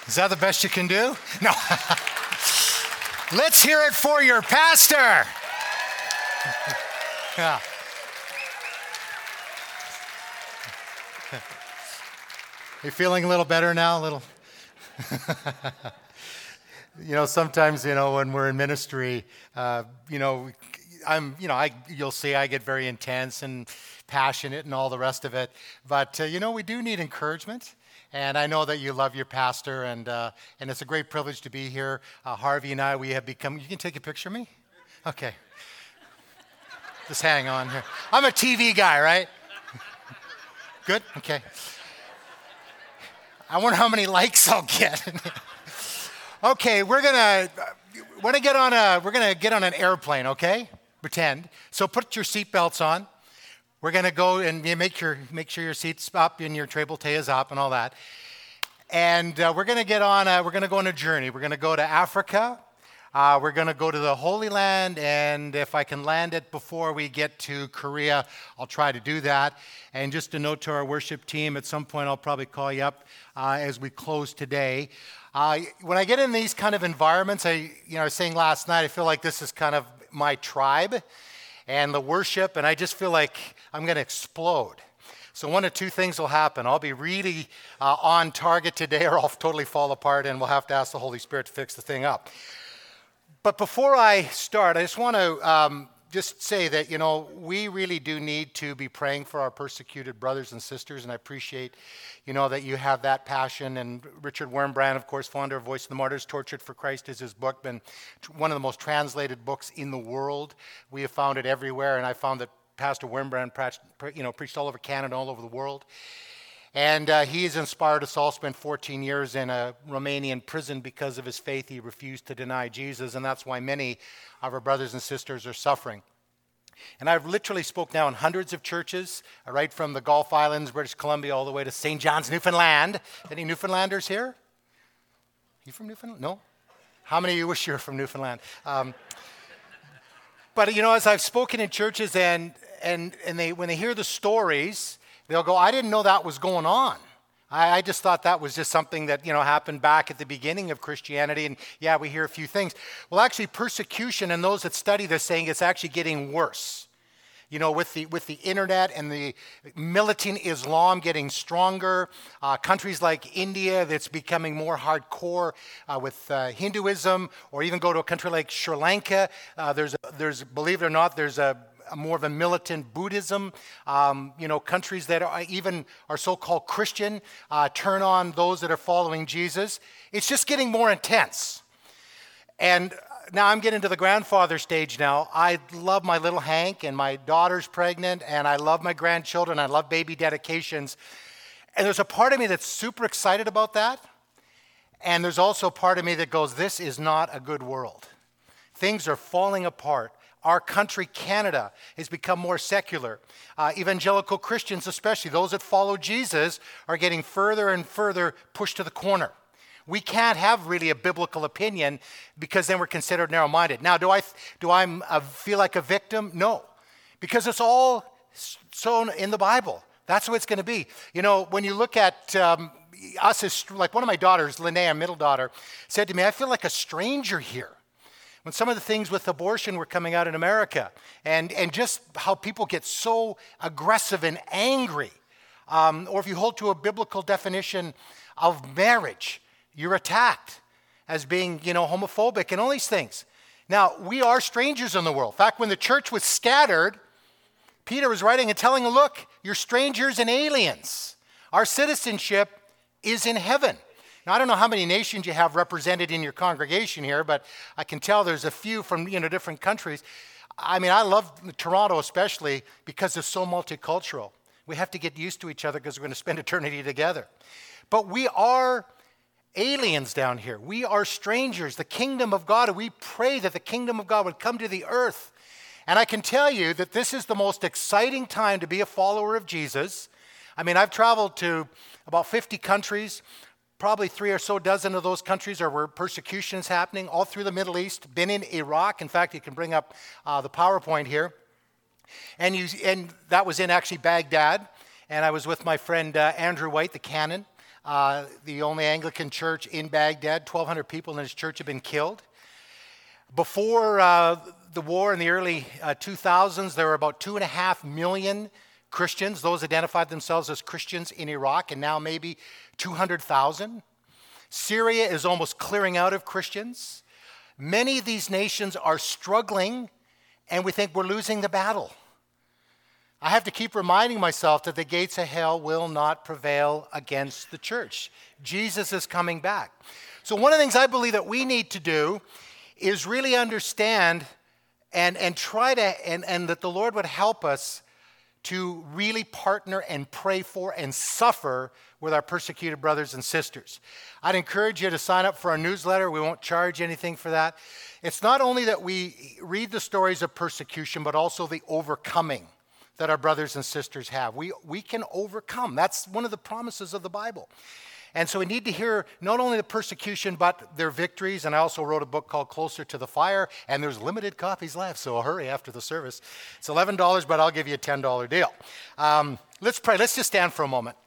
Is that the best you can do? No. Let's hear it for your pastor. Yeah. You feeling a little better now? A little? Sometimes, when we're in ministry, you'll see I get very intense and passionate and all the rest of it. But, we do need encouragement. And I know that you love your pastor, and it's a great privilege to be here. Harvey and I, we have become, you can take a picture of me? Okay. Just hang on here. I'm a TV guy, right? Good? Okay. I wonder how many likes I'll get. Okay, we're gonna get on an airplane, okay? Pretend. So put your seatbelts on. We're gonna go and make sure your seat's up and your tray is up and all that. And we're gonna go on a journey. We're gonna go to Africa. We're gonna go to the Holy Land, and if I can land it before we get to Korea, I'll try to do that. And just a note to our worship team, at some point I'll probably call you up as we close today. When I get in these kind of environments, I was saying last night, I feel like this is kind of my tribe and the worship, and I just feel like I'm going to explode. So one of two things will happen. I'll be really on target today, or I'll totally fall apart, and we'll have to ask the Holy Spirit to fix the thing up. But before I start, I just want to just say that, we really do need to be praying for our persecuted brothers and sisters, and I appreciate, that you have that passion. And Richard Wurmbrand, of course, founder of Voice of the Martyrs, Tortured for Christ is his book, been one of the most translated books in the world. We have found it everywhere, and I found that Pastor Wurmbrand preached all over Canada, all over the world. And he has inspired us all. Spent 14 years in a Romanian prison because of his faith. He refused to deny Jesus, and that's why many of our brothers and sisters are suffering. And I've literally spoke now in hundreds of churches, right from the Gulf Islands, British Columbia, all the way to St. John's, Newfoundland. Any Newfoundlanders here? You from Newfoundland? No? How many of you wish you were from Newfoundland? But as I've spoken in churches, and they, when they hear the stories, they'll go, I didn't know that was going on. I just thought that was just something that, happened back at the beginning of Christianity. And yeah, we hear a few things. Well, actually, persecution, and those that study this saying it's actually getting worse. With the internet and the militant Islam getting stronger, countries like India that's becoming more hardcore with Hinduism, or even go to a country like Sri Lanka. There's believe it or not, there's a more of a militant Buddhism. Countries that are so-called Christian turn on those that are following Jesus. It's just getting more intense. And now I'm getting to the grandfather stage now. I love my little Hank, and my daughter's pregnant, and I love my grandchildren. I love baby dedications. And there's a part of me that's super excited about that. And there's also a part of me that goes, this is not a good world. Things are falling apart. Our country, Canada, has become more secular. Evangelical Christians, especially those that follow Jesus, are getting further and further pushed to the corner. We can't have really a biblical opinion because then we're considered narrow-minded. Now, do I feel like a victim? No, because it's all sown in the Bible. That's what it's going to be. When you look at us as, like one of my daughters, Linnea, middle daughter, said to me, I feel like a stranger here. When some of the things with abortion were coming out in America, and just how people get so aggressive and angry, or if you hold to a biblical definition of marriage, you're attacked as being, homophobic and all these things. Now, we are strangers in the world. In fact, when the church was scattered, Peter was writing and telling them, look, you're strangers and aliens. Our citizenship is in heaven. Now, I don't know how many nations you have represented in your congregation here, but I can tell there's a few from different countries. I mean, I love Toronto especially because it's so multicultural. We have to get used to each other because we're going to spend eternity together. But we are aliens down here. We are strangers. The kingdom of God, and we pray that the kingdom of God would come to the earth. And I can tell you that this is the most exciting time to be a follower of Jesus. I mean, I've traveled to about 50 countries. Probably 3 or so dozen of those countries are where persecution is happening, all through the Middle East. Been in Iraq. In fact, you can bring up the PowerPoint here. And that was in actually Baghdad. And I was with my friend Andrew White, the canon. the only Anglican church in Baghdad. 1,200 people in his church have been killed. Before the war in the early 2000s, there were about 2.5 million Christians. Those identified themselves as Christians in Iraq, and now maybe 200,000. Syria is almost clearing out of Christians. Many of these nations are struggling, and we think we're losing the battle. I have to keep reminding myself that the gates of hell will not prevail against the church. Jesus is coming back. So one of the things I believe that we need to do is really understand and try to, and that the Lord would help us to really partner and pray for and suffer with our persecuted brothers and sisters. I'd encourage you to sign up for our newsletter. We won't charge anything for that. It's not only that we read the stories of persecution, but also the overcoming that our brothers and sisters have. We can overcome. That's one of the promises of the Bible. And so we need to hear not only the persecution, but their victories. And I also wrote a book called Closer to the Fire, and there's limited copies left, so hurry after the service. It's $11, but I'll give you a $10 deal. Let's pray. Let's just stand for a moment.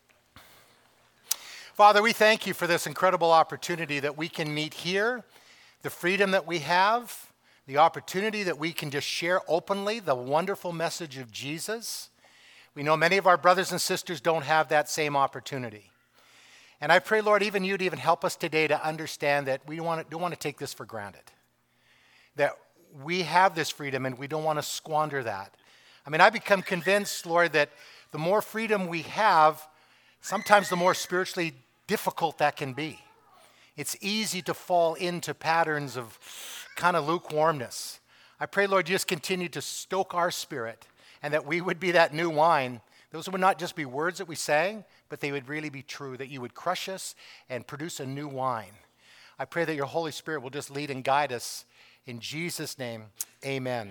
Father, we thank you for this incredible opportunity that we can meet here, the freedom that we have, the opportunity that we can just share openly the wonderful message of Jesus. We know many of our brothers and sisters don't have that same opportunity. And I pray, Lord, even you to even help us today to understand that we don't want to take this for granted. That we have this freedom and we don't want to squander that. I mean, I become convinced, Lord, that the more freedom we have, sometimes the more spiritually difficult that can be. It's easy to fall into patterns of kind of lukewarmness. I pray, Lord, you just continue to stoke our spirit and that we would be that new wine. Those would not just be words that we sang, but they would really be true, that you would crush us and produce a new wine. I pray that your Holy Spirit will just lead and guide us. In Jesus' name, amen.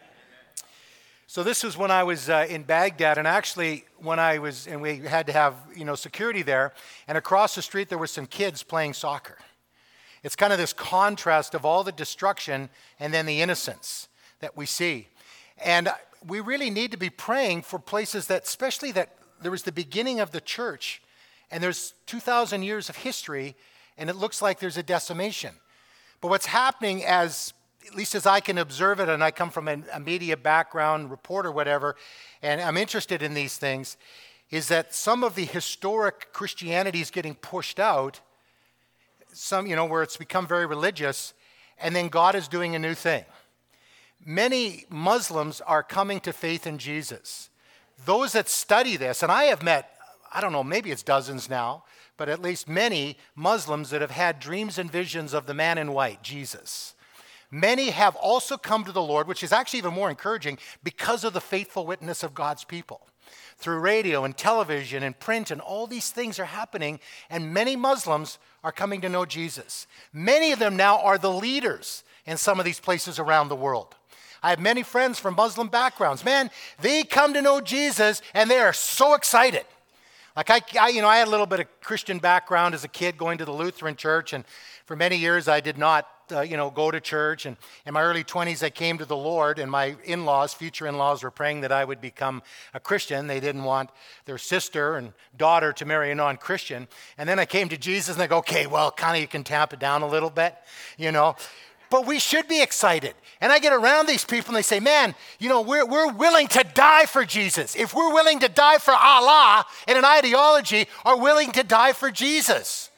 So this was when I was in Baghdad, and actually when I was, and we had to have, security there, and across the street there were some kids playing soccer. It's kind of this contrast of all the destruction and then the innocence that we see. And we really need to be praying for places that, especially that there was the beginning of the church, and there's 2,000 years of history, and it looks like there's a decimation. But what's happening, at least as I can observe it, and I come from a media background, reporter, whatever, and I'm interested in these things, is that some of the historic Christianity is getting pushed out, some, where it's become very religious, and then God is doing a new thing. Many Muslims are coming to faith in Jesus. Those that study this, and I have met, I don't know, maybe it's dozens now, but at least many Muslims that have had dreams and visions of the man in white, Jesus. Many have also come to the Lord, which is actually even more encouraging because of the faithful witness of God's people. Through radio and television and print and all these things are happening, and many Muslims are coming to know Jesus. Many of them now are the leaders in some of these places around the world. I have many friends from Muslim backgrounds. Man, they come to know Jesus and they are so excited. Like I had a little bit of Christian background as a kid going to the Lutheran church, and for many years I did not go to church. And in my early 20s I came to the Lord, and my future in-laws were praying that I would become a Christian. They didn't want their sister and daughter to marry a non-Christian. And then I came to Jesus and they go, okay, well, kind of you can tamp it down a little bit, But we should be excited. And I get around these people and they say, man, we're willing to die for Jesus. If we're willing to die for Allah and an ideology, are willing to die for Jesus.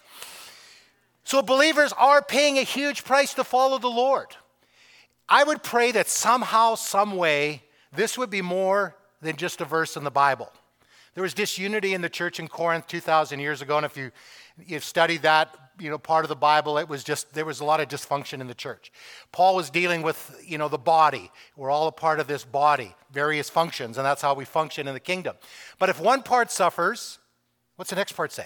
So believers are paying a huge price to follow the Lord. I would pray that somehow, some way, this would be more than just a verse in the Bible. There was disunity in the church in Corinth 2,000 years ago, and if you've studied that, part of the Bible, there was a lot of dysfunction in the church. Paul was dealing with, the body. We're all a part of this body, various functions, and that's how we function in the kingdom. But if one part suffers, what's the next part say?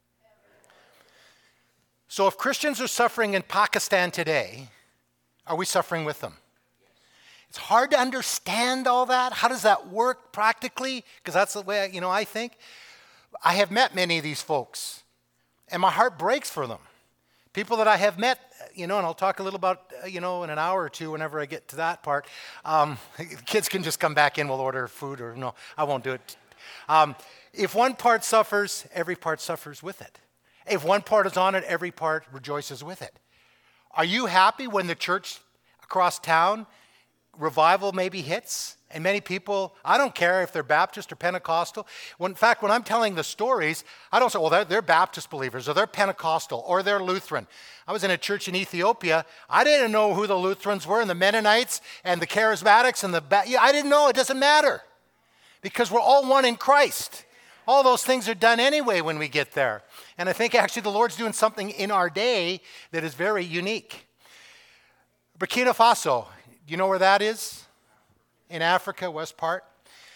So if Christians are suffering in Pakistan today, are we suffering with them? It's hard to understand all that. How does that work practically? Because that's the way, I think. I have met many of these folks, and my heart breaks for them. People that I have met, and I'll talk a little about, in an hour or two whenever I get to that part. Kids can just come back in, we'll order food, or no, I won't do it. If one part suffers, every part suffers with it. If one part is honored, every part rejoices with it. Are you happy when the church across town, revival maybe hits? And many people, I don't care if they're Baptist or Pentecostal. In fact, when I'm telling the stories, I don't say, well, they're Baptist believers, or they're Pentecostal, or they're Lutheran. I was in a church in Ethiopia. I didn't know who the Lutherans were, and the Mennonites, and the Charismatics, and I didn't know. It doesn't matter. Because we're all one in Christ. All those things are done anyway when we get there. And I think actually the Lord's doing something in our day that is very unique. Burkina Faso, do you know where that is? In Africa, west part.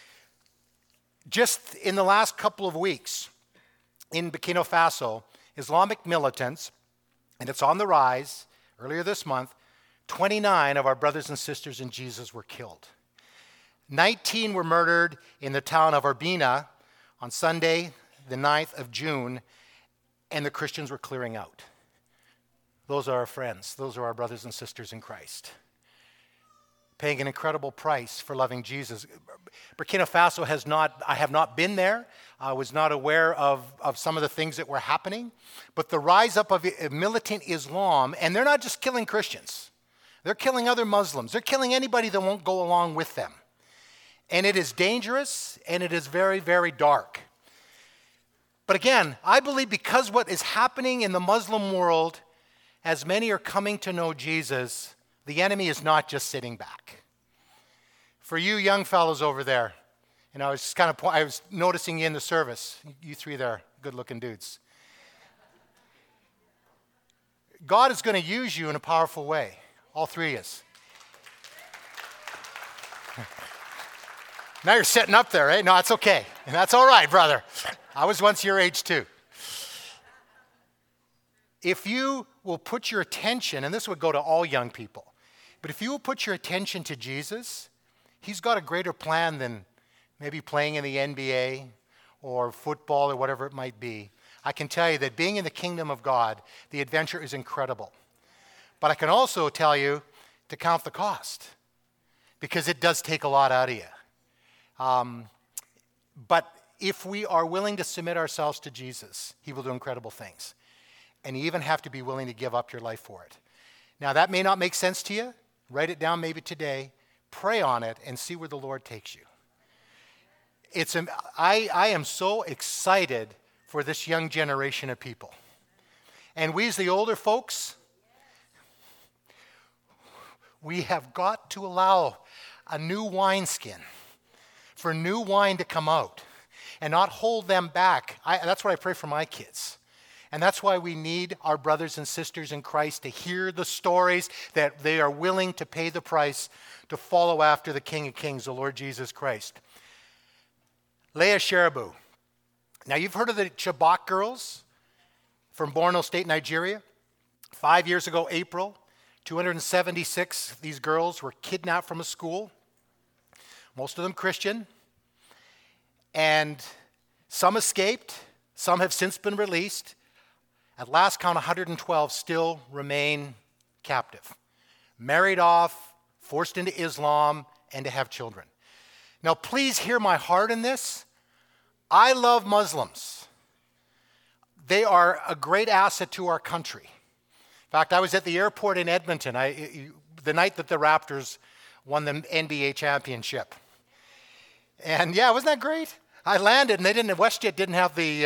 Just in the last couple of weeks in Burkina Faso, Islamic militants, and it's on the rise, earlier this month, 29 of our brothers and sisters in Jesus were killed. 19 were murdered in the town of Urbina on Sunday, the 9th of June, and the Christians were clearing out. Those are our friends. Those are our brothers and sisters in Christ. Paying an incredible price for loving Jesus. Burkina Faso I have not been there. I was not aware of some of the things that were happening. But the rise up of militant Islam, and they're not just killing Christians. They're killing other Muslims. They're killing anybody that won't go along with them. And it is dangerous, and it is very, very dark. But again, I believe because what is happening in the Muslim world, as many are coming to know Jesus, the enemy is not just sitting back. For you young fellows over there, and I was noticing you in the service, you three there, good-looking dudes. God is going to use you in a powerful way, all three of us. Now you're sitting up there, right? No, it's okay. And that's all right, brother. I was once your age too. If you will put your attention, and this would go to all young people, but if you will put your attention to Jesus, he's got a greater plan than maybe playing in the NBA or football or whatever it might be. I can tell you that being in the kingdom of God, the adventure is incredible. But I can also tell you to count the cost, because it does take a lot out of you. But if we are willing to submit ourselves to Jesus, he will do incredible things. And you even have to be willing to give up your life for it. Now, that may not make sense to you. Write it down maybe today. Pray on it and see where the Lord takes you. I am so excited for this young generation of people. And we as the older folks, we have got to allow a new wineskin for new wine to come out and not hold them back. That's what I pray for my kids. And that's why we need our brothers and sisters in Christ to hear the stories that they are willing to pay the price to follow after the King of Kings, the Lord Jesus Christ. Leah Sheribu. Now, you've heard of the Chibok girls from Borno State, Nigeria. 5 years ago, April, 276 of these girls were kidnapped from a school, most of them Christian, and some escaped. Some have since been released. At last count, 112 still remain captive, married off, forced into Islam, and to have children. Now, please hear my heart in this. I love Muslims. They are a great asset to our country. In fact, I was at the airport in Edmonton the night that the Raptors won the NBA championship. And yeah, wasn't that great? I landed, and WestJet didn't have the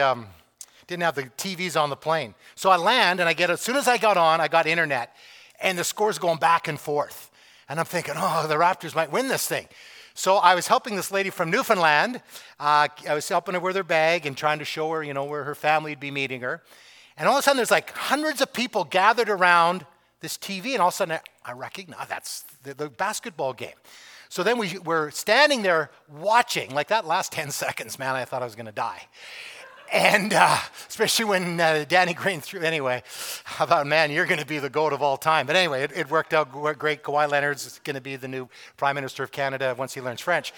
TVs on the plane. So I land, and as soon as I got on, I got internet, and the score's going back and forth. And I'm thinking, oh, the Raptors might win this thing. So I was helping this lady from Newfoundland. I was helping her with her bag and trying to show her, where her family would be meeting her. And all of a sudden, there's like hundreds of people gathered around this TV, and all of a sudden, I recognize that's the basketball game. So then we're standing there watching, like that last 10 seconds, man, I thought I was going to die. And especially when Danny Green threw, anyway, I thought, man, you're going to be the GOAT of all time. But anyway, it worked out great. Kawhi Leonard's going to be the new Prime Minister of Canada once he learns French.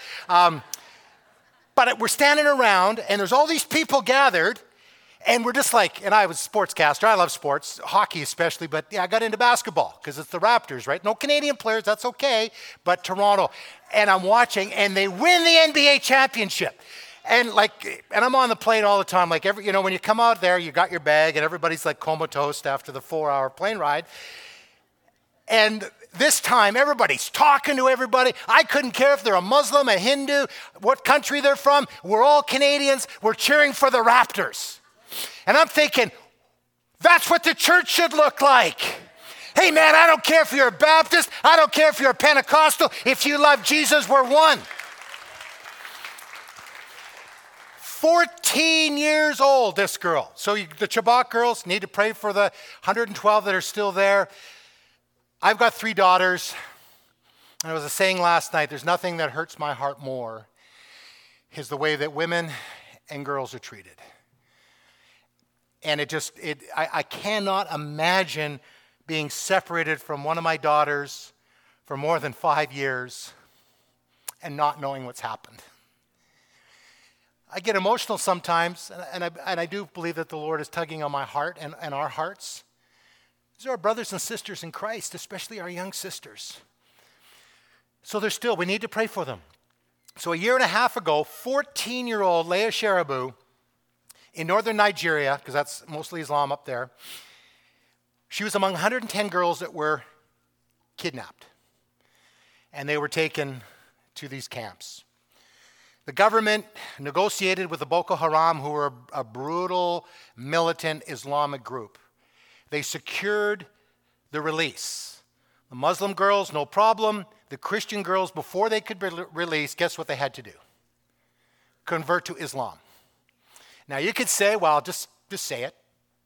But we're standing around, and there's all these people gathered, and we're just like, and I was a sportscaster. I love sports, hockey especially, but yeah, I got into basketball because it's the Raptors, right? No Canadian players, that's okay, but Toronto. And I'm watching, and they win the NBA championship. And I'm on the plane all the time. Like when you come out there, you got your bag and everybody's like comatose after the 4-hour plane ride. And this time, everybody's talking to everybody. I couldn't care if they're a Muslim, a Hindu, what country they're from. We're all Canadians. We're cheering for the Raptors. And I'm thinking, that's what the church should look like. Hey man, I don't care if you're a Baptist. I don't care if you're a Pentecostal. If you love Jesus, we're one. 14 years old, this girl. So the Chabot girls need to pray for the 112 that are still there. I've got 3 daughters. And I was saying last night, there's nothing that hurts my heart more is the way that women and girls are treated. And I cannot imagine being separated from one of my daughters for more than 5 years and not knowing what's happened. I get emotional sometimes, and I do believe that the Lord is tugging on my heart and our hearts. These are our brothers and sisters in Christ, especially our young sisters. So we need to pray for them. So a year and a half ago, 14-year-old Leah Sharibu in northern Nigeria, because that's mostly Islam up there, she was among 110 girls that were kidnapped. And they were taken to these camps. The government negotiated with the Boko Haram, who were a brutal, militant Islamic group. They secured the release. The Muslim girls, no problem. The Christian girls, before they could be released, guess what they had to do? Convert to Islam. Now you could say, well, just say it.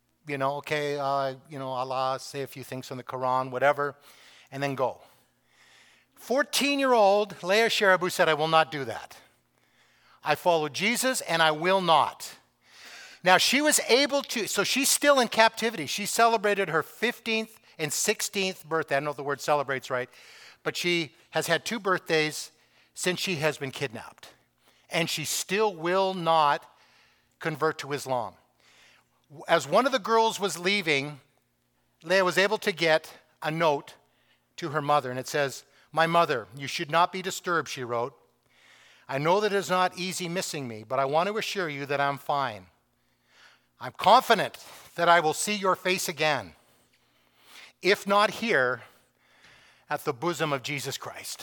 Allah, say a few things from the Quran, whatever, and then go. 14-year-old Leah Sharibu said, I will not do that. I follow Jesus and I will not. Now she was able to, so she's still in captivity. She celebrated her 15th and 16th birthday. I don't know if the word celebrate's right, but she has had 2 birthdays since she has been kidnapped. And she still will not convert to Islam. As one of the girls was leaving, Leah was able to get a note to her mother, and it says, my mother, you should not be disturbed, she wrote. I know that it is not easy missing me, but I want to assure you that I'm fine. I'm confident that I will see your face again, if not here, at the bosom of Jesus Christ.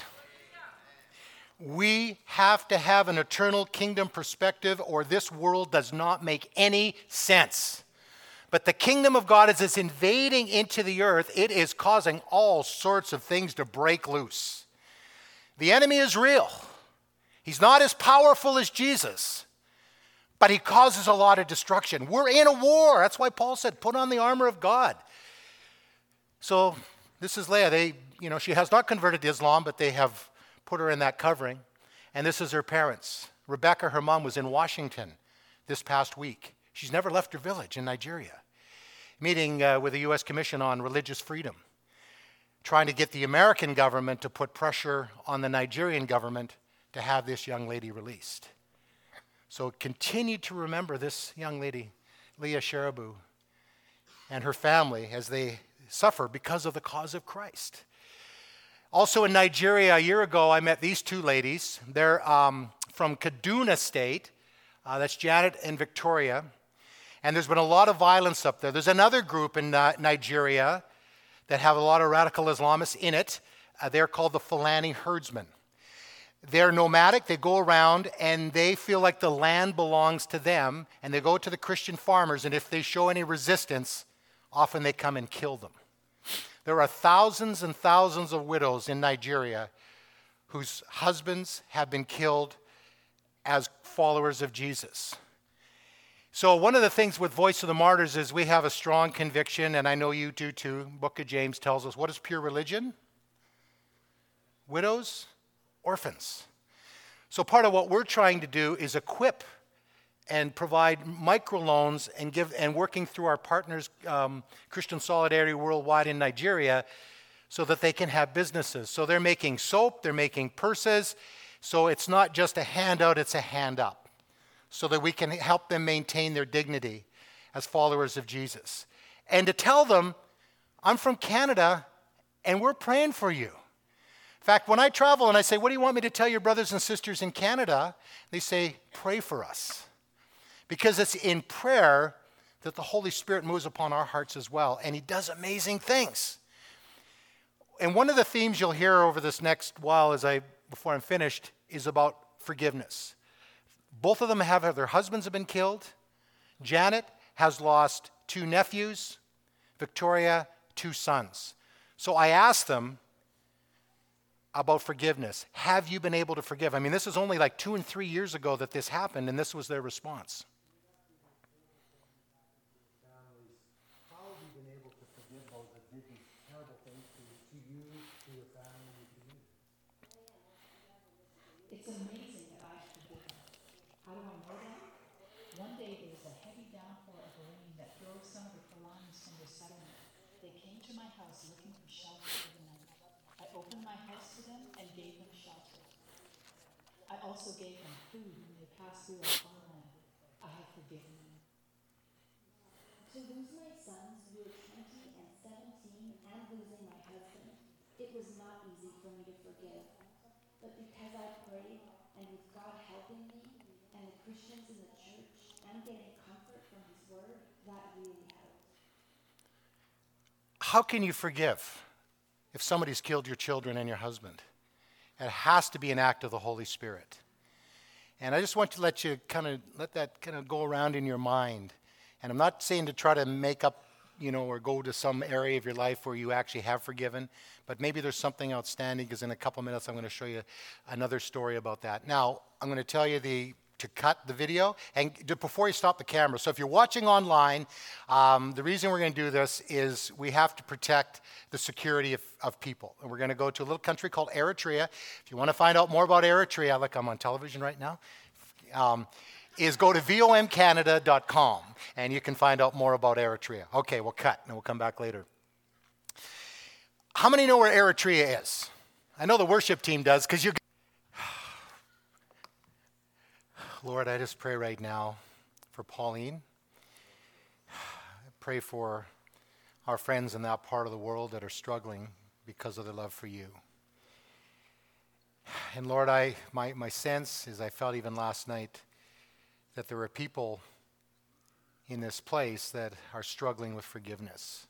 We have to have an eternal kingdom perspective, or this world does not make any sense. But the kingdom of God, as it's invading into the earth, it is causing all sorts of things to break loose. The enemy is real. He's not as powerful as Jesus, but he causes a lot of destruction. We're in a war. That's why Paul said, put on the armor of God. So this is Leah. She has not converted to Islam, but they have put her in that covering. And this is her parents. Rebecca, her mom, was in Washington this past week. She's never left her village in Nigeria, meeting with the U.S. Commission on Religious Freedom, trying to get the American government to put pressure on the Nigerian government to have this young lady released. So continue to remember this young lady, Leah Sharibu, and her family as they suffer because of the cause of Christ. Also in Nigeria, a year ago, I met these 2 ladies. They're from Kaduna State. That's Janet and Victoria. And there's been a lot of violence up there. There's another group in Nigeria that have a lot of radical Islamists in it. They're called the Fulani herdsmen. They're nomadic. They go around and they feel like the land belongs to them. And they go to the Christian farmers. And if they show any resistance, often they come and kill them. There are thousands and thousands of widows in Nigeria whose husbands have been killed as followers of Jesus. So one of the things with Voice of the Martyrs is we have a strong conviction, and I know you do too. Book of James tells us, what is pure religion? Widows, orphans. So part of what we're trying to do is equip and provide microloans and working through our partners, Christian Solidarity Worldwide in Nigeria, so that they can have businesses. So they're making soap, they're making purses. So it's not just a handout, it's a hand up, so that we can help them maintain their dignity as followers of Jesus. And to tell them, I'm from Canada and we're praying for you. fact, when I travel and I say, what do you want me to tell your brothers and sisters in Canada? They say, pray for us. Because it's in prayer that the Holy Spirit moves upon our hearts as well, and he does amazing things. And one of the themes you'll hear over this next while before I'm finished is about forgiveness. Both of them their husbands have been killed. Janet has lost 2 nephews. Victoria, 2 sons. So I asked them about forgiveness. Have you been able to forgive? I mean, this is only like 2 and 3 years ago that this happened, and this was their response. How have you been able to forgive those that did these terrible things to you, to your family, and to you? It's amazing that I've forgiven. How do I know that? One day there was a heavy downpour of rain that drove some of the Falanis from the settlement. They came to my house looking for shelter for the night. I opened my house to them and gave them shelter. I also gave them food when they passed through our farmland. I have forgiven them. To lose my sons who were 20 and 17 and losing my husband, it was not easy for me to forgive. But because I prayed, and with God helping me, and the Christians in the church, and getting comfort from his word, that really helped. How can you forgive if somebody's killed your children and your husband? It has to be an act of the Holy Spirit. And I just want to let that kind of go around in your mind. And I'm not saying to try to make up, or go to some area of your life where you actually have forgiven, but maybe there's something outstanding, because in a couple minutes I'm going to show you another story about that. Now, I'm going to tell you to cut the video, and before you stop the camera. So if you're watching online, the reason we're going to do this is we have to protect the security of people. And we're going to go to a little country called Eritrea. If you want to find out more about Eritrea, like I'm on television right now, is go to vomcanada.com, and you can find out more about Eritrea. Okay, we'll cut, and we'll come back later. How many know where Eritrea is? I know the worship team does, because Lord, I just pray right now for Pauline. I pray for our friends in that part of the world that are struggling because of their love for you. And Lord, my sense is, I felt even last night, that there are people in this place that are struggling with forgiveness.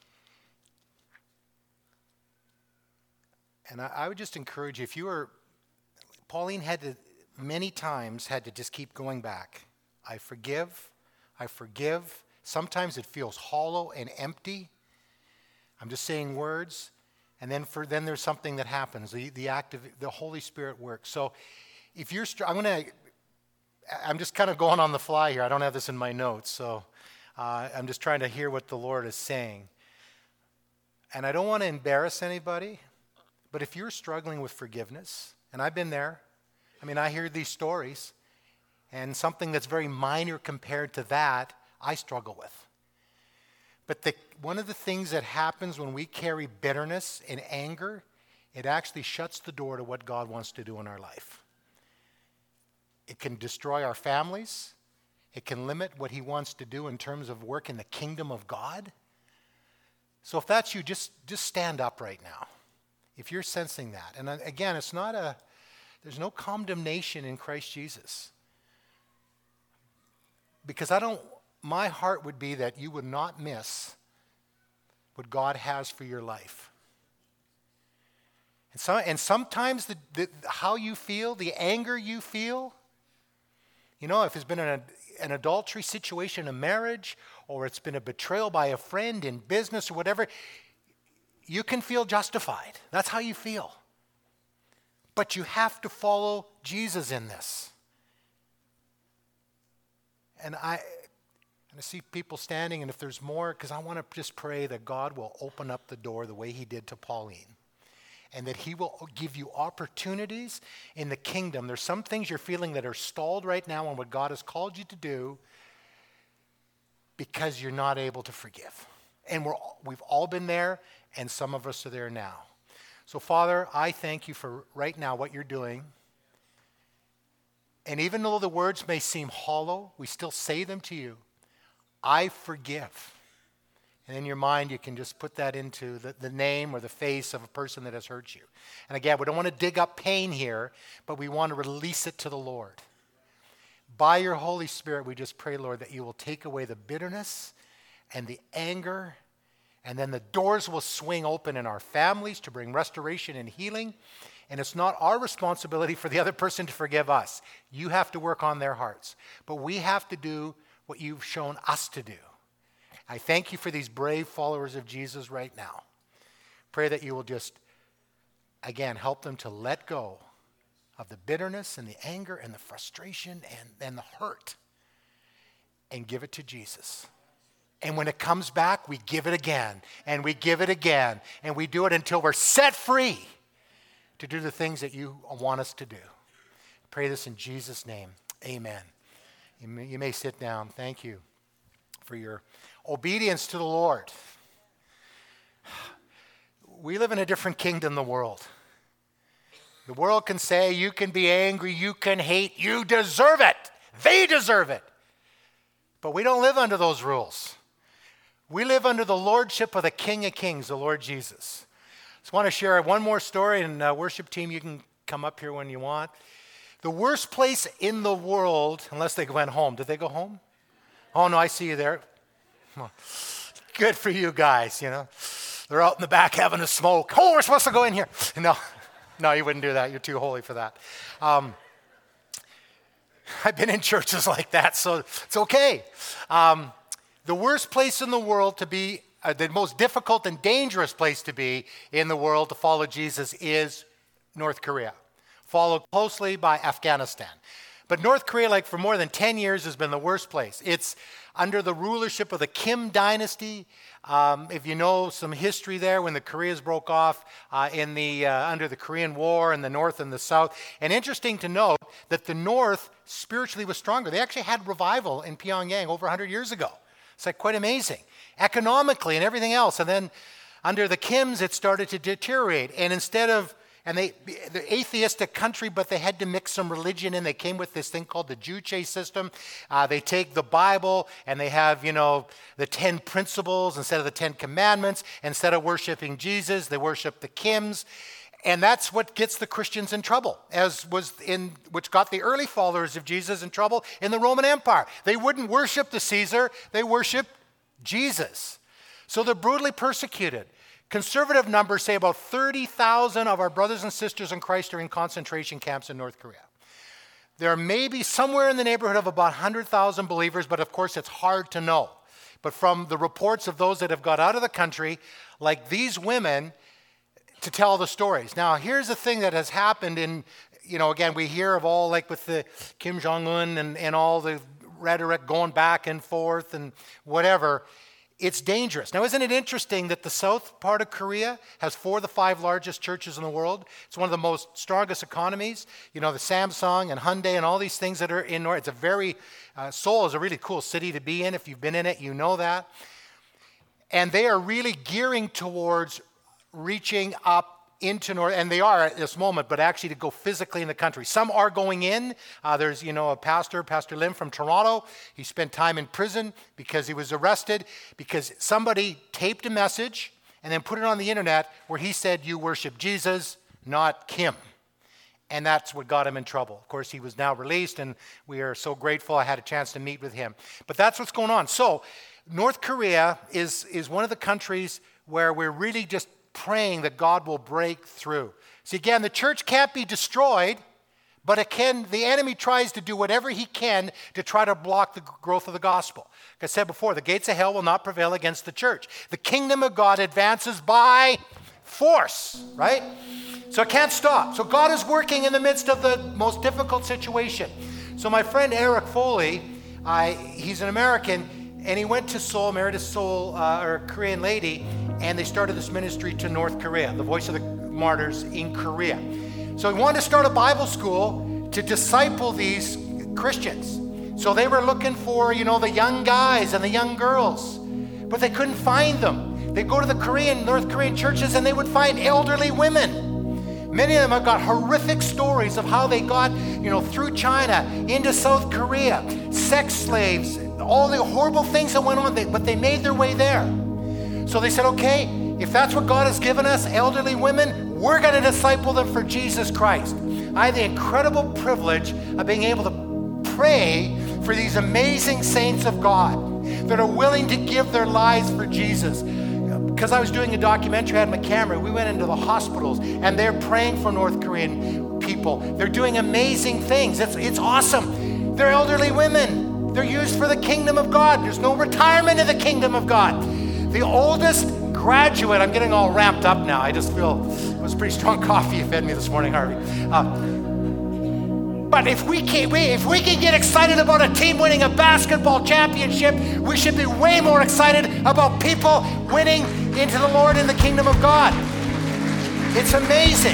And I would just encourage you, Pauline many times had to just keep going back. I forgive. Sometimes it feels hollow and empty. I'm just saying words. And then there's something that happens. The act of the Holy Spirit works. So if you're, I'm just kind of going on the fly here. I don't have this in my notes. So I'm just trying to hear what the Lord is saying. And I don't want to embarrass anybody, but if you're struggling with forgiveness, and I've been there, I hear these stories, and something that's very minor compared to that, I struggle with. But one of the things that happens when we carry bitterness and anger, it actually shuts the door to what God wants to do in our life. It can destroy our families. It can limit what he wants to do in terms of work in the kingdom of God. So if that's you, just stand up right now, if you're sensing that. And again, there's no condemnation in Christ Jesus. Because my heart would be that you would not miss what God has for your life. And sometimes how you feel, the anger you feel, if it's been an adultery situation in marriage, or it's been a betrayal by a friend in business or whatever, you can feel justified. That's how you feel. But you have to follow Jesus in this. And I see people standing, and if there's more, because I want to just pray that God will open up the door the way he did to Pauline, and that he will give you opportunities in the kingdom. There's some things you're feeling that are stalled right now on what God has called you to do because you're not able to forgive. And we've all been there, and some of us are there now. So, Father, I thank you for right now what you're doing. And even though the words may seem hollow, we still say them to you. I forgive. And in your mind, you can just put that into the name or the face of a person that has hurt you. And again, we don't want to dig up pain here, but we want to release it to the Lord. By your Holy Spirit, we just pray, Lord, that you will take away the bitterness and the anger, and then the doors will swing open in our families to bring restoration and healing. And it's not our responsibility for the other person to forgive us. You have to work on their hearts. But we have to do what you've shown us to do. I thank you for these brave followers of Jesus right now. Pray that you will just, again, help them to let go of the bitterness and the anger and the frustration and the hurt and give it to Jesus. And when it comes back, we give it again and we give it again and we do it until we're set free to do the things that you want us to do. I pray this in Jesus' name. Amen. You may sit down. Thank you for your obedience to the Lord. We live in a different kingdom than the world. The world can say, you can be angry, you can hate, you deserve it. They deserve it. But we don't live under those rules. We live under the lordship of the King of Kings, the Lord Jesus. Just want to share one more story, and worship team, you can come up here when you want. The worst place in the world, unless they went home. Did they go home? Oh, no, I see you there. Good for you guys, you know. They're out in the back having a smoke. Oh, we're supposed to go in here. No, you wouldn't do that. You're too holy for that. I've been in churches like that, so it's okay. The worst place in the world to be, the most difficult and dangerous place to be in the world to follow Jesus is North Korea, followed closely by Afghanistan. But North Korea, like for more than 10 years, has been the worst place. It's under the rulership of the Kim dynasty. If you know some history there, when the Koreas broke off under the Korean War in the North and the South. And interesting to note that the North spiritually was stronger. They actually had revival in Pyongyang over 100 years ago. It's like quite amazing. Economically and everything else. And then under the Kims, it started to deteriorate. And they're atheistic country, but they had to mix some religion in. They came with this thing called the Juche system. They take the Bible and they have, the 10 principles instead of the 10 commandments. Instead of worshiping Jesus, they worship the Kims. And that's what gets the Christians in trouble, which got the early followers of Jesus in trouble in the Roman Empire. They wouldn't worship the Caesar, they worshiped Jesus. So they're brutally persecuted. Conservative numbers say about 30,000 of our brothers and sisters in Christ are in concentration camps in North Korea. There may be somewhere in the neighborhood of about 100,000 believers, but of course it's hard to know. But from the reports of those that have got out of the country, like these women, to tell the stories. Now, here's the thing that has happened again, we hear of all, like with the Kim Jong-un and all the rhetoric going back and forth and whatever. It's dangerous. Now, isn't it interesting that the south part of Korea has 4 of the 5 largest churches in the world? It's one of the most strongest economies. The Samsung and Hyundai and all these things that are in North. It's a very, Seoul is a really cool city to be in. If you've been in it, you know that. And they are really gearing towards reaching up into North, and they are at this moment, but actually to go physically in the country. Some are going in. There's, a pastor, Pastor Lim from Toronto. He spent time in prison because he was arrested because somebody taped a message and then put it on the internet where he said, you worship Jesus, not Kim. And that's what got him in trouble. Of course, he was now released, and we are so grateful I had a chance to meet with him. But that's what's going on. So North Korea is one of the countries where we're really just praying that God will break through. See, again, the church can't be destroyed, but the enemy tries to do whatever he can to try to block the growth of the gospel. Like I said before, the gates of hell will not prevail against the church. The kingdom of God advances by force, right? So it can't stop. So God is working in the midst of the most difficult situation. So my friend Eric Foley, he's an American, and he went to Seoul, married a Korean lady, and they started this ministry to North Korea, the Voice of the Martyrs in Korea. So he wanted to start a Bible school to disciple these Christians. So they were looking for, the young guys and the young girls, but they couldn't find them. They'd go to the North Korean churches and they would find elderly women. Many of them have got horrific stories of how they got, through China into South Korea, sex slaves, all the horrible things that went on, but they made their way there. So they said, okay, if that's what God has given us, elderly women, we're going to disciple them for Jesus Christ. I had the incredible privilege of being able to pray for these amazing saints of God that are willing to give their lives for Jesus. Because I was doing a documentary, I had my camera, we went into the hospitals and they're praying for North Korean people. They're doing amazing things. It's awesome. They're elderly women. They're used for the kingdom of God. There's no retirement in the kingdom of God. The oldest graduate, I'm getting all ramped up now. I just feel, it was pretty strong coffee you fed me this morning, Harvey. But if we can get excited about a team winning a basketball championship, we should be way more excited about people winning into the Lord in the kingdom of God. It's amazing.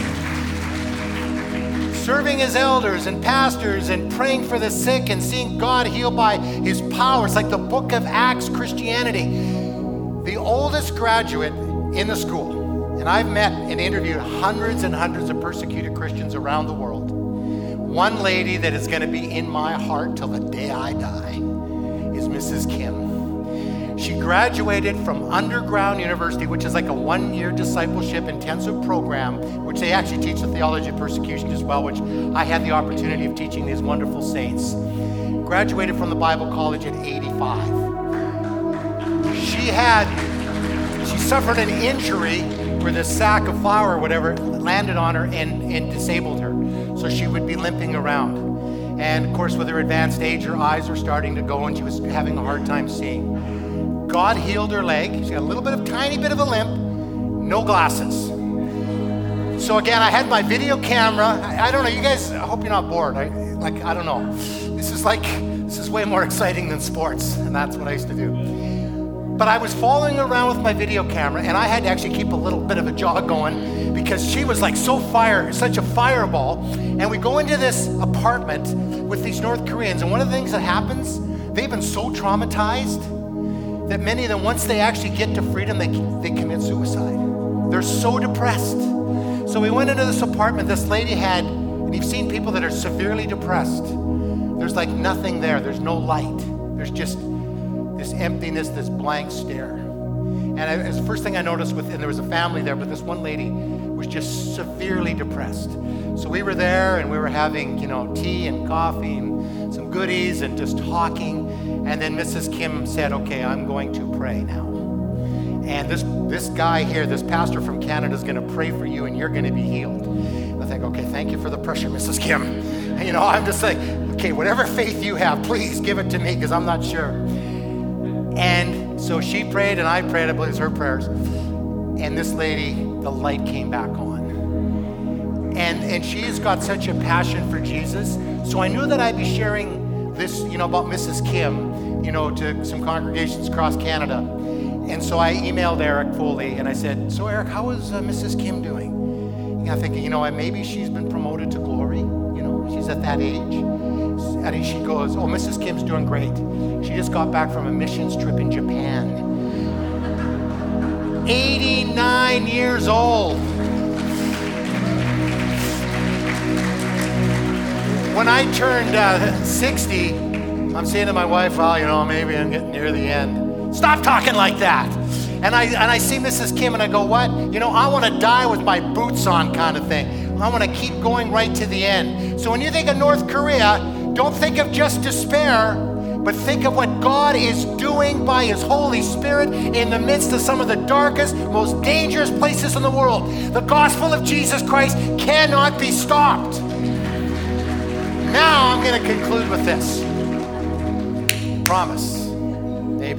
Serving as elders and pastors and praying for the sick and seeing God heal by his power. It's like the book of Acts Christianity. The oldest graduate in the school, and I've met and interviewed hundreds and hundreds of persecuted Christians around the world. One lady that is going to be in my heart till the day I die is Mrs. Kim. She graduated from Underground University, which is like a one-year discipleship intensive program, which they actually teach the theology of persecution as well, which I had the opportunity of teaching these wonderful saints. Graduated from the Bible College at 85. She suffered an injury where the sack of flour or whatever landed on her and disabled her. So she would be limping around. And of course, with her advanced age, her eyes were starting to go and she was having a hard time seeing. God healed her leg. She got a tiny bit of a limp, no glasses. So again, I had my video camera. I don't know, you guys, I hope you're not bored. I don't know. This is way more exciting than sports, and that's what I used to do. But I was following around with my video camera, and I had to actually keep a little bit of a jog going because she was like such a fireball. And we go into this apartment with these North Koreans, and one of the things that happens, they've been so traumatized that many of them, once they actually get to freedom, they commit suicide. They're so depressed. So we went into this apartment. This lady had, and you've seen people that are severely depressed. There's like nothing there. There's no light. There's just this emptiness, this blank stare. And it was the first thing I noticed and there was a family there, but this one lady was just severely depressed. So we were there and we were having, tea and coffee and some goodies and just talking. And then Mrs. Kim said, okay, I'm going to pray now. And this guy here, this pastor from Canada is going to pray for you and you're going to be healed. And I think, okay, thank you for the pressure, Mrs. Kim. And, I'm just like, okay, whatever faith you have, please give it to me because I'm not sure. And so she prayed and I prayed, I believe it was her prayers. And this lady, the light came back on. And she's got such a passion for Jesus. So I knew that I'd be sharing this, about Mrs. Kim, to some congregations across Canada. And so I emailed Eric Foley and I said, so Eric, how is Mrs. Kim doing? And I'm thinking, maybe she's been promoted to glory. She's at that age. And she goes, oh, Mrs. Kim's doing great. She just got back from a missions trip in Japan. 89 years old. When I turned 60, I'm saying to my wife, well, maybe I'm getting near the end. Stop talking like that. And I see Mrs. Kim and I go, what? I want to die with my boots on kind of thing. I want to keep going right to the end. So when you think of North Korea, don't think of just despair, but think of what God is doing by his Holy Spirit in the midst of some of the darkest, most dangerous places in the world. The gospel of Jesus Christ cannot be stopped. Now I'm going to conclude with this. Promise. Maybe.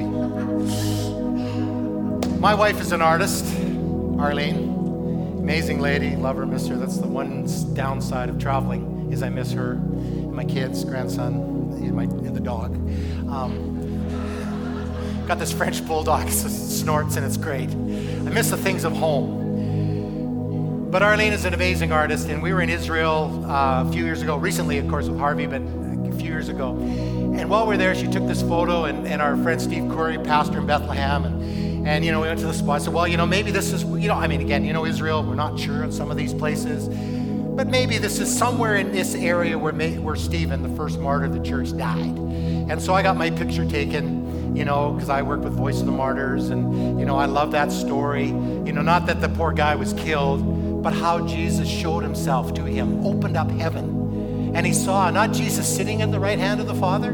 My wife is an artist, Arlene. Amazing lady, love her, miss her. That's the one downside of traveling is I miss her, and my kids, grandson, and the dog. Got this French bulldog, snorts, and it's great. I miss the things of home. But Arlene is an amazing artist, and we were in Israel a few years ago, recently, of course, with Harvey, but a few years ago. And while we were there, she took this photo, and our friend Steve Curry, pastor in Bethlehem, and we went to the spot. I said, well, maybe this is, again, Israel, we're not sure in some of these places, but maybe this is somewhere in this area where Stephen, the first martyr of the church, died. And so I got my picture taken, because I work with Voice of the Martyrs, and, I love that story. Not that the poor guy was killed, but how Jesus showed himself to him, opened up heaven. And he saw not Jesus sitting at the right hand of the Father,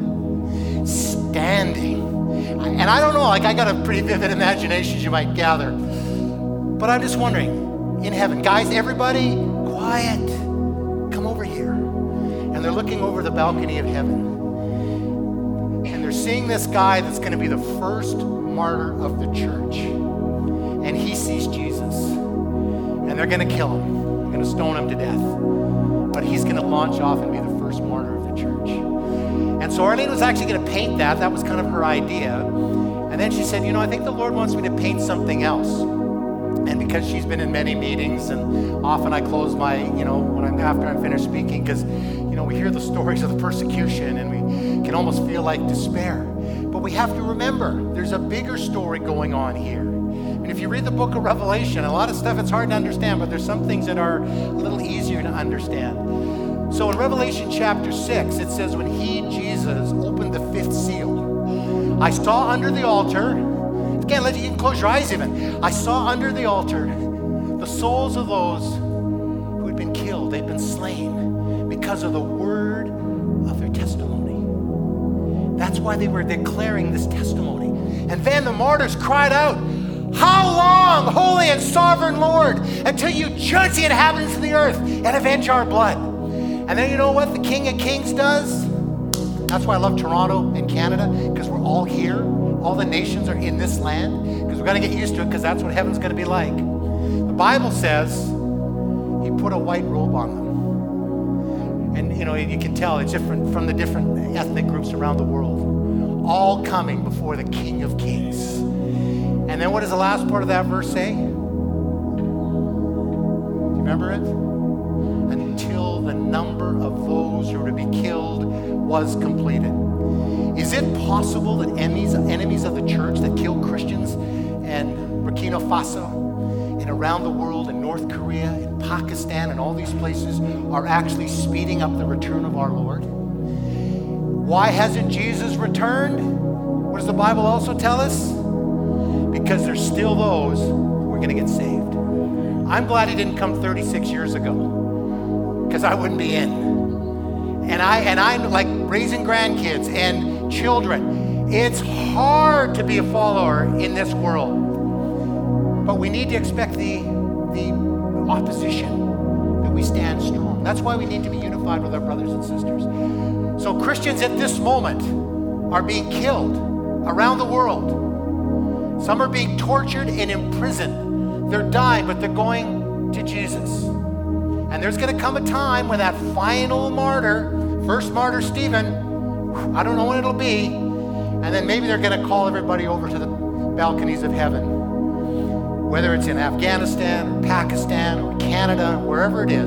standing. And I don't know, I got a pretty vivid imagination, as you might gather. But I'm just wondering, in heaven, guys, everybody, quiet, come over here. And they're looking over the balcony of heaven. And they're seeing this guy that's going to be the first martyr of the church. And he sees Jesus. And they're going to kill him. They're going to stone him to death. But he's going to launch off and be the first martyr of the church. And so Arlene was actually going to paint that. That was kind of her idea. And then she said, I think the Lord wants me to paint something else. And because she's been in many meetings, and often I close my, after I'm finished speaking, because, we hear the stories of the persecution and we can almost feel like despair. But we have to remember, there's a bigger story going on here. And if you read the book of Revelation, a lot of stuff it's hard to understand, but there's some things that are a little easier to understand. So in Revelation chapter 6, it says, when he, Jesus, opened the fifth seal, I saw under the altar, again, you can close your eyes even, I saw under the altar the souls of those who had been killed, they'd been slain because of the word of their testimony. That's why they were declaring this testimony. And then the martyrs cried out, how long, holy and sovereign Lord, until you judge the inhabitants of the earth and avenge our blood? And then you know what the King of Kings does? That's why I love Toronto and Canada, because we're all here. All the nations are in this land, because we're going to get used to it, because that's what heaven's going to be like. The Bible says he put a white robe on them. And, you can tell it's different from the different ethnic groups around the world, all coming before the King of Kings. And then what does the last part of that verse say? Do you remember it? Until the number of those who were to be killed was completed. Is it possible that enemies of the church that kill Christians in Burkina Faso and around the world, in North Korea, in Pakistan, and all these places are actually speeding up the return of our Lord? Why hasn't Jesus returned? What does the Bible also tell us? Because there's still those who are going to get saved. I'm glad he didn't come 36 years ago, because I wouldn't be in. And I'm like raising grandkids and children. It's hard to be a follower in this world. But we need to expect the opposition, that we stand strong. That's why we need to be unified with our brothers and sisters. So Christians at this moment are being killed around the world. Some are being tortured and imprisoned. They're dying, but they're going to Jesus. And there's going to come a time when that final martyr, first martyr Stephen, I don't know when it'll be, and then maybe they're going to call everybody over to the balconies of heaven. Whether it's in Afghanistan or Pakistan or Canada, wherever it is,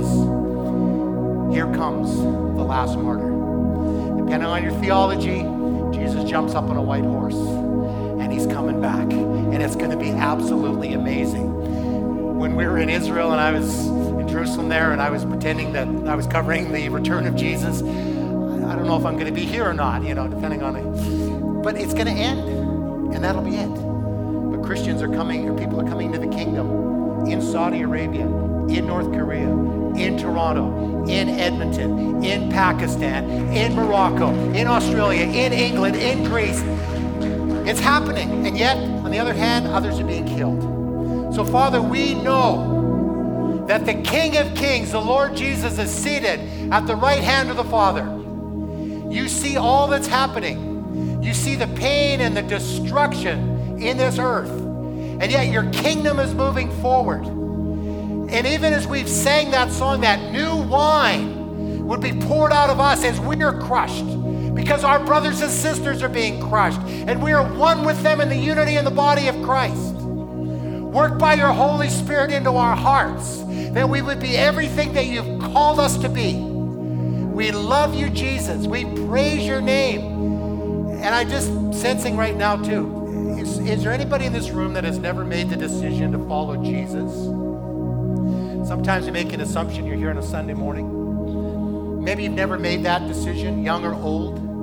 here comes the last martyr. Depending on your theology, Jesus jumps up on a white horse and he's coming back. And it's going to be absolutely amazing. When we were in Israel and I was in Jerusalem there and I was pretending that I was covering the return of Jesus, I don't know if I'm going to be here or not, depending on it. But it's going to end, and that'll be it. But Christians are coming, or people are coming to the kingdom in Saudi Arabia, in North Korea, in Toronto, in Edmonton, in Pakistan, in Morocco, in Australia, in England, in Greece. It's happening. And yet, on the other hand, others are being killed. So, Father, we know that the King of Kings, the Lord Jesus, is seated at the right hand of the Father. You see all that's happening. You see the pain and the destruction in this earth. And yet your kingdom is moving forward. And even as we've sang that song, that new wine would be poured out of us as we are crushed. Because our brothers and sisters are being crushed. And we are one with them in the unity in the body of Christ. Work by your Holy Spirit into our hearts, that we would be everything that you've called us to be. We love you, Jesus. We praise your name. And I'm just sensing right now, too, is there anybody in this room that has never made the decision to follow Jesus? Sometimes we make an assumption you're here on a Sunday morning. Maybe you've never made that decision, young or old.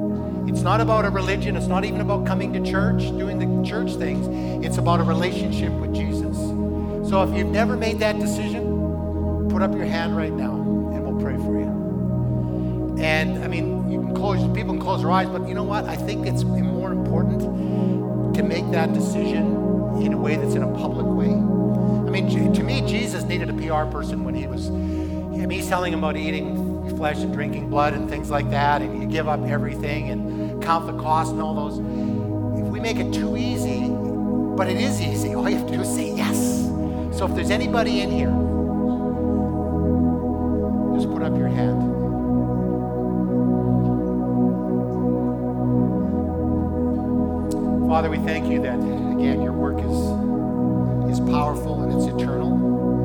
It's not about a religion. It's not even about coming to church, doing the church things. It's about a relationship with Jesus. So if you've never made that decision, put up your hand right now and we'll pray for you. And I mean, people can close their eyes, but you know what? I think it's more important to make that decision in a way that's in a public way. I mean, to me, Jesus needed a PR person when he's telling him about eating flesh and drinking blood and things like that, and you give up everything and count the cost and all those. If we make it too easy, but it is easy, all you have to do is say yes. So if there's anybody in here, just put up your hand. Father, we thank you that, again, your work is powerful and it's eternal.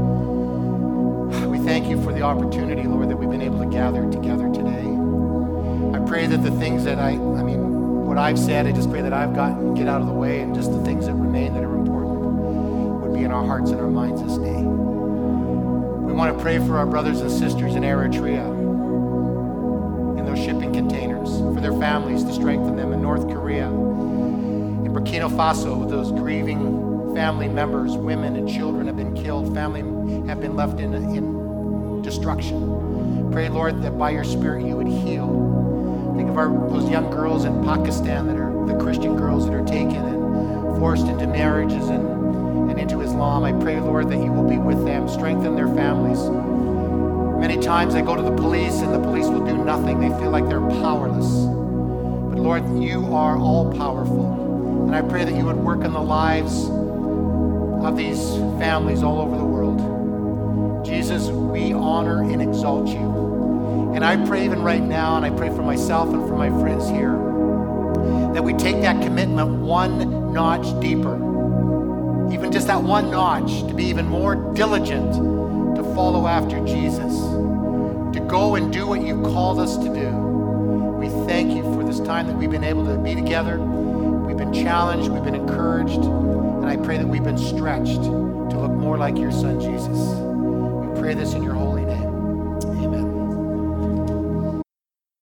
We thank you for the opportunity, Lord, that we've been able to gather together today. I pray that the things that what I've said, I just pray that I've get out of the way, and just the things that remain that are important would be in our hearts and our minds this day. We want to pray for our brothers and sisters in Eritrea, in those shipping containers, for their families, to strengthen them, in North Korea, in Burkina Faso, with those grieving family members, women and children have been killed, family have been left in destruction. Pray, Lord, that by your Spirit you would heal. Think of those young girls in Pakistan that are the Christian girls that are taken and forced into marriages and into Islam. I pray, Lord, that you will be with them, strengthen their families. Many times they go to the police and the police will do nothing. They feel like they're powerless. But Lord, you are all powerful. And I pray that you would work in the lives of these families all over the world. Jesus, we honor and exalt you. And I pray even right now, and I pray for myself and for my friends here, that we take that commitment one notch deeper. Even just that one notch, to be even more diligent to follow after Jesus, to go and do what you've called us to do. We thank you for this time that we've been able to be together. We've been challenged, we've been encouraged, and I pray that we've been stretched to look more like your Son, Jesus. We pray this in your holy name.